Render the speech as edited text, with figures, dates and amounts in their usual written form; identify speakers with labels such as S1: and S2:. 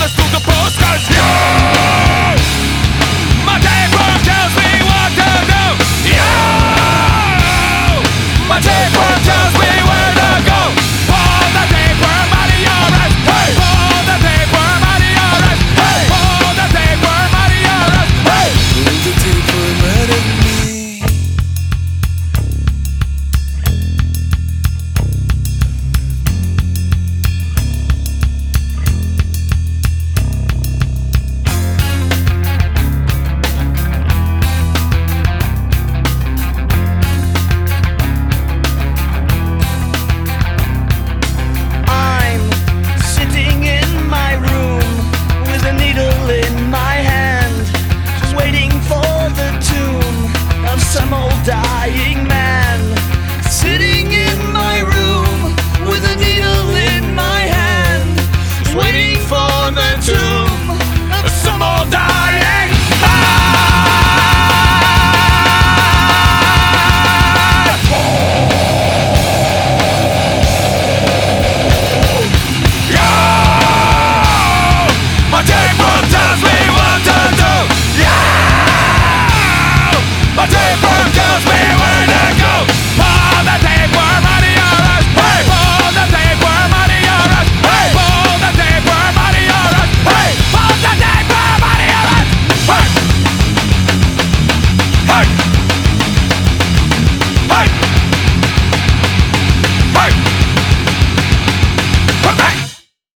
S1: us through the postcards. You, my tapeworm tells me what to do. You, my tapeworm tells me where to go. Pull the tapeworm out of your eyes. Hey, pull the tapeworm out of your eyes. Hey, pull the tapeworm out of your eyes. Hey,
S2: pull the tapeworm out of me.
S3: Some old dying man sitting in my room with a needle in my hand, just waiting for the tomb